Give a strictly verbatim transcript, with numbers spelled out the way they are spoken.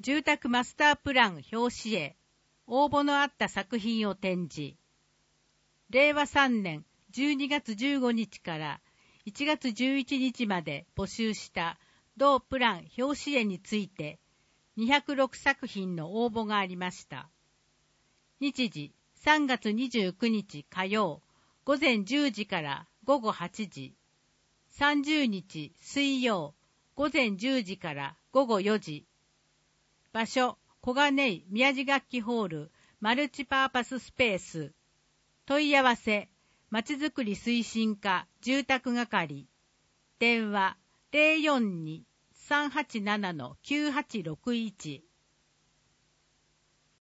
住宅マスタープラン表紙へ応募のあった作品を展示。れいわさんねんじゅうにがつじゅうごにちからいちがつじゅういちにちまで募集した同プラン表紙絵についてにひゃくろくさくひんの応募がありました。日時さんがつにじゅうくにち火曜午前じゅうじから午後はちじ、さんじゅうにち水曜午前じゅうじから午後よじ。場所小金井宮地楽器ホールマルチパーパススペース。問い合わせまちづくり推進課住宅係。電話 ゼロよんに さんはちなな きゅうはちろくいち。